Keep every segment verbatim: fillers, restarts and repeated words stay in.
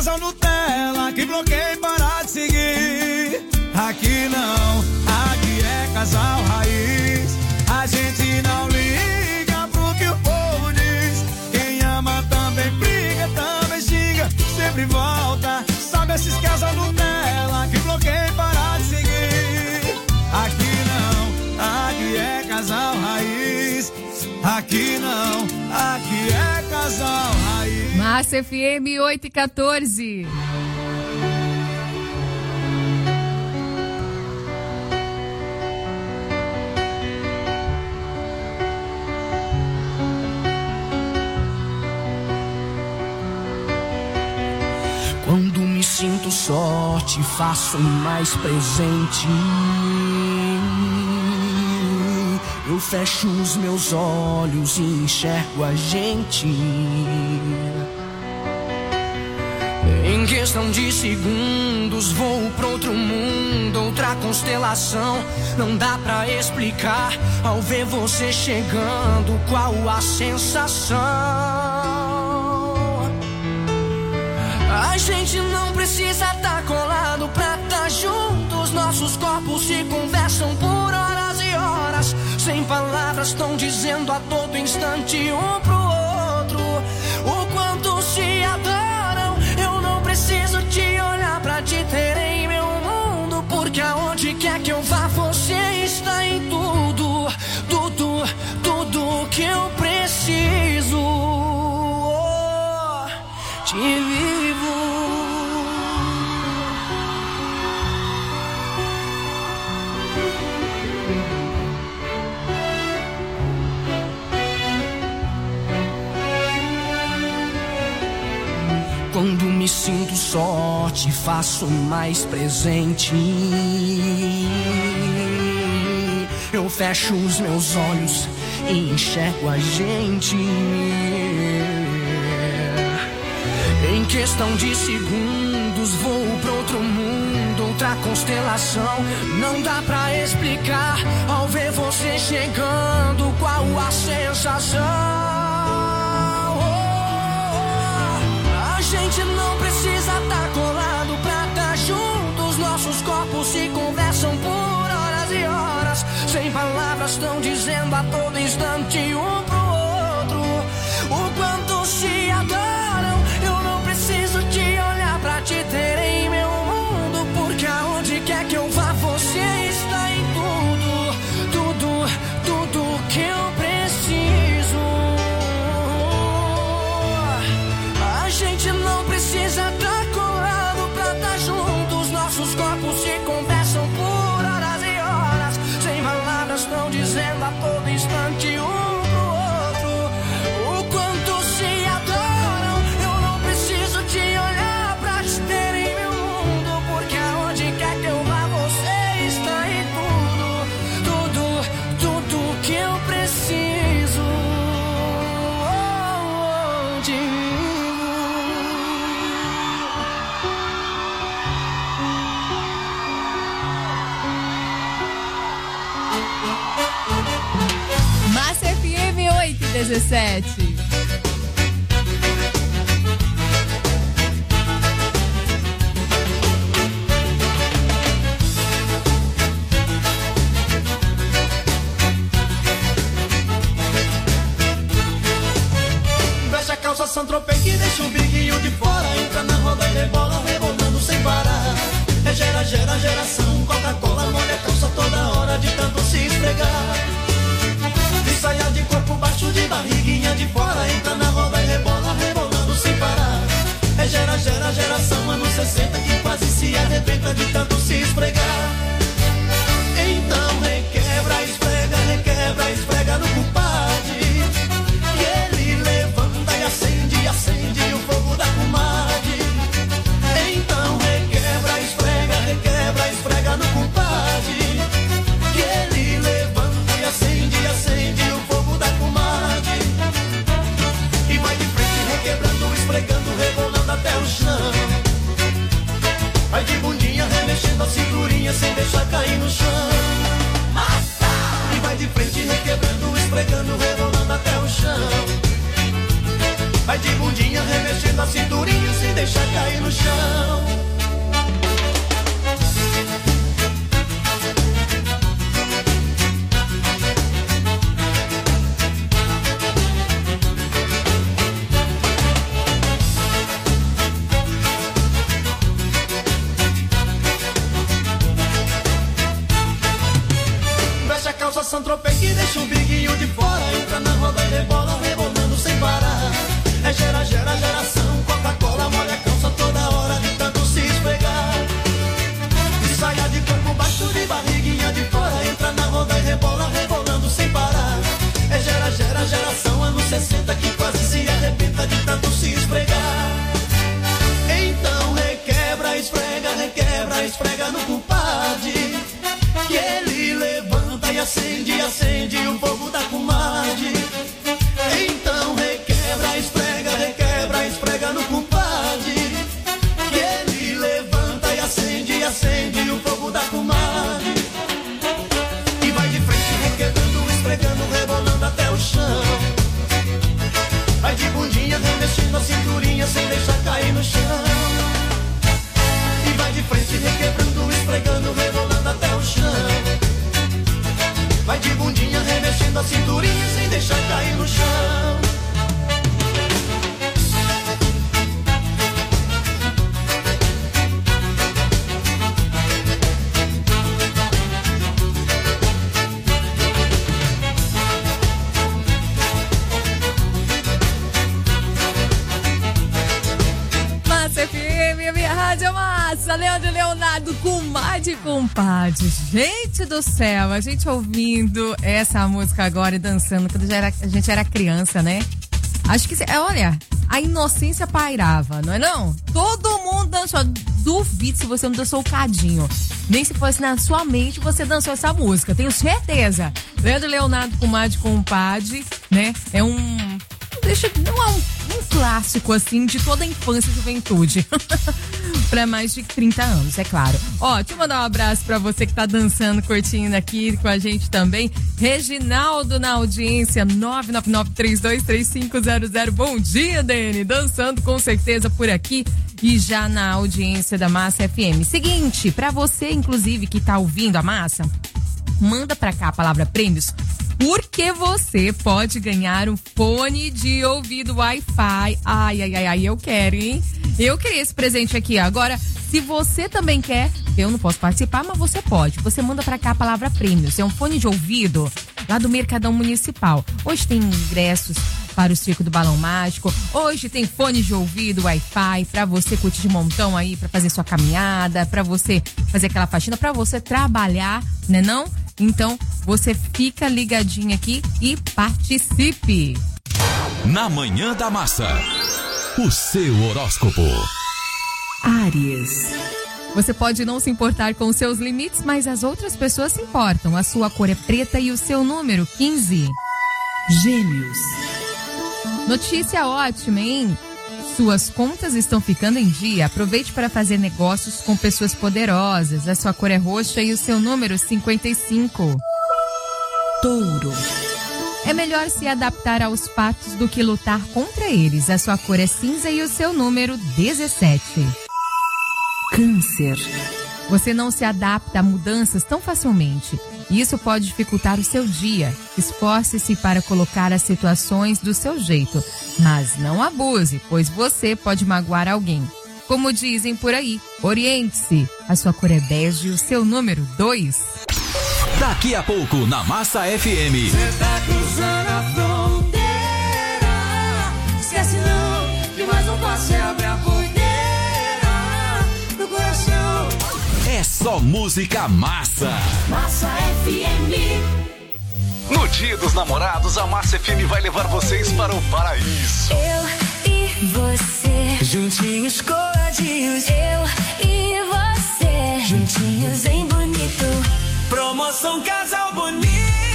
casal Nutella que bloqueia e para de seguir. Aqui não, aqui é casal raiz. A gente não liga pro que o povo diz. Quem ama também briga, também xinga, sempre volta. Sabe esses casal Nutella que bloqueia e para de seguir. Aqui não, aqui é casal raiz. Aqui não, aqui é casal raiz. Massa F M oito e quatorze. Quando me sinto só, te faço mais presente. Eu fecho os meus olhos e enxergo a gente. Em questão de segundos vou pra outro mundo, outra constelação. Não dá pra explicar ao ver você chegando qual a sensação. A gente não precisa tá colado pra tá juntos. Nossos corpos se conversam por horas e horas. Sem palavras estão dizendo a todo instante um pro outro o quanto se adoram. Eu não preciso te olhar pra te ter em meu mundo, porque aonde quer que eu vá você está em tudo. Tudo, tudo que eu preciso. Oh, te vivo. Quando me sinto só, te faço mais presente. Eu fecho os meus olhos e enxergo a gente. Em questão de segundos vou pra outro mundo, outra constelação. Não dá pra explicar ao ver você chegando qual a sensação. A gente não precisa tá colado pra tá juntos. Nossos corpos se conversam por horas e horas. Sem palavras estão dizendo a todo instante um pro outro o quanto se adoram. Eu não preciso te olhar pra te ter em meu mundo, porque aonde quer que eu vá você está em tudo. Tudo, tudo que eu preciso. A gente não precisa tá colado pra tá juntos. Nossos corpos se conversam por horas e horas. Sem palavras estão dizendo a todo instante um pro outro o quanto se adoram. Eu não preciso te olhar pra te ter em meu mundo, porque aonde quer que eu vá você está em tudo. Tudo, tudo que eu preciso. Oh, oh, de Massa F M oito e dezessete. Veste a calça Saint-Tropez que deixa o biguinho de fora. Entra na roda e rebola, rebolando sem parar. É gera, gera, geração Coca-Cola. Molha a calça toda hora de tanto se esfregar. De saia de corpo baixo, de barriguinha de fora. Entra na roda e rebola, rebolando sem parar. É gera, gera, geração anos sessenta que quase se arrebenta de tanto se esfregar. Então requebra, esfrega, requebra, esfrega no compadre. E ele levanta e acende, acende o fogo da comadre. Então requebra, esfrega, requebra, esfrega no compadre. Que ele levanta e acende, acende o fogo da comadre. E vai de frente requebrando, esfregando, rebolando até o chão. Vai de bundinha remexendo a cinturinha sem deixar cair no chão. Massa! E vai de frente requebrando, esfregando, rebolando até o chão. Vai de bundinha remexendo a cinturinha sem deixar cair no chão. Saint-Tropez que deixa o biguinho de fora, entra na roda e rebola, rebolando sem parar. É gera, gera, geração, Coca-Cola, molha a calça toda hora de tanto se esfregar. E saia de corpo baixo, de barriguinha de fora, entra na roda e rebola, rebolando sem parar. É gera, gera, geração, anos sessenta que quase se arrebenta de tanto se esfregar. Então requebra, esfrega, requebra, esfrega no compadre, que ele levanta e acende, acende o fogo da comadre. Então requebra, esfrega, requebra, esfrega no compadre, que ele levanta e acende, acende o fogo da comadre. E vai de frente requebrando, esfregando, rebolando até o chão. Vai de bundinha remexendo a cinturinha sem deixar cair no chão. E vai de frente requebrando, esfregando, rebolando até o chão. Vai de bundinha remexendo a cinturinha sem deixar cair no chão. Massa F M, minha rádio massa. Leandro Leonardo, comadre, compadre. Gente do céu, a gente ouvindo essa música agora e dançando quando já era, a gente era criança, né? Acho que, olha, a inocência pairava, não é não? Todo mundo dançou. Duvido se você não dançou o cadinho. Nem se fosse na sua mente você dançou essa música, tenho certeza. Leandro Leonardo, comadre, compadre, né? É um... Deixa, não é um, um clássico, assim, de toda a infância e juventude. Pra mais de trinta anos, é claro. Ó, deixa eu mandar um abraço pra você que tá dançando, curtindo aqui com a gente também. Reginaldo na audiência, nove nove nove, três dois três cinco zero zero. Bom dia, Dene. Dançando com certeza por aqui e já na audiência da Massa F M. Seguinte, pra você, inclusive, que tá ouvindo a Massa, manda pra cá a palavra prêmios, porque você pode ganhar um fone de ouvido Wi-Fi. Ai, ai, ai, ai, eu quero, hein? Eu queria esse presente aqui. Agora, se você também quer, eu não posso participar, mas você pode. Você manda pra cá a palavra prêmios. É um fone de ouvido lá do Mercadão Municipal. Hoje tem ingressos para o Circo do Balão Mágico. Hoje tem fone de ouvido Wi-Fi pra você curtir de montão aí, pra fazer sua caminhada, pra você fazer aquela faxina, pra você trabalhar, né não? Então, você fica ligadinho aqui e participe. Na Manhã da Massa, o seu horóscopo. Áries. Você pode não se importar com os seus limites, mas as outras pessoas se importam. A sua cor é preta e o seu número quinze. Gêmeos. Notícia ótima, hein? Suas contas estão ficando em dia. Aproveite para fazer negócios com pessoas poderosas. A sua cor é roxa e o seu número cinquenta e cinco. Touro. É melhor se adaptar aos fatos do que lutar contra eles. A sua cor é cinza e o seu número dezessete. Câncer. Você não se adapta a mudanças tão facilmente. Isso pode dificultar o seu dia. Esforce-se para colocar as situações do seu jeito, mas não abuse, pois você pode magoar alguém. Como dizem por aí, oriente-se. A sua cor é bege e o seu número dois. Daqui a pouco, na Massa F M. Cê tá cruzando a fronteira. Esquece não, que mais um passo é abrir a porteira do coração. É só música massa. Massa F M. No Dia dos Namorados, a Massa F M vai levar vocês para o paraíso. Eu e você, Juntinhos coladinhos, eu e você, juntinhos em bonito. Promoção Casal Bonito.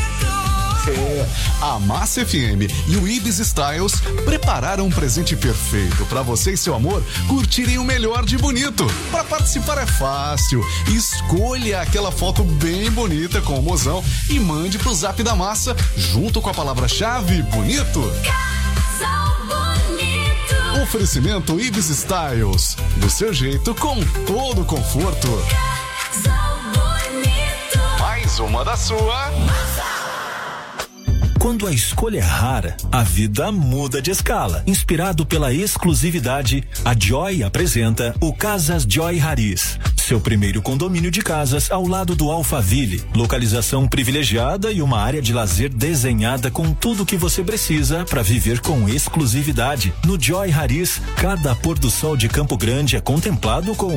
É, a Massa F M e o Ibis Styles prepararam um presente perfeito para você e seu amor curtirem o melhor de bonito. Para participar é fácil. Escolha aquela foto bem bonita com o mozão e mande pro Zap da Massa junto com a palavra-chave bonito. Casal Bonito. Oferecimento Ibis Styles. Do seu jeito, com todo conforto. Mais uma da sua. Quando a escolha é rara, a vida muda de escala. Inspirado pela exclusividade, a Joy apresenta o Casas Joy Haris. Seu primeiro condomínio de casas ao lado do Alphaville. Localização privilegiada e uma área de lazer desenhada com tudo o que você precisa para viver com exclusividade. No Joy Haris, cada pôr do sol de Campo Grande é contemplado com